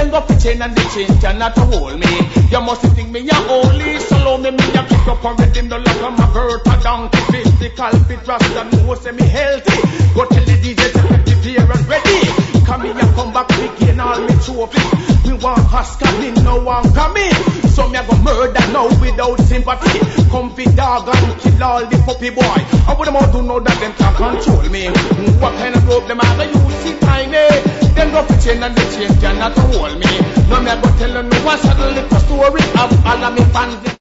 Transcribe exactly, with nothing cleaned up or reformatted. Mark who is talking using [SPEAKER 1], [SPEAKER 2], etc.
[SPEAKER 1] Them go fit chain and the chain cannot hold me. You must think me a holy, so low me me a kick up and rhythm the like I'm a bird, a donkey, physical fit, rasta know say me healthy. Go tell the D J to prepare and ready. Come here, come back, we gain all me trophies. Me want Oscar, me no one coming. So me a go murder now without sympathy. Comfy dog and kill all the puppy boy. I would them to know that them can control me. What kind of rope them have to use it tiny? Them go for chain and the chain cannot hold me. No me a go tell you no one saddle little story of all of me fans.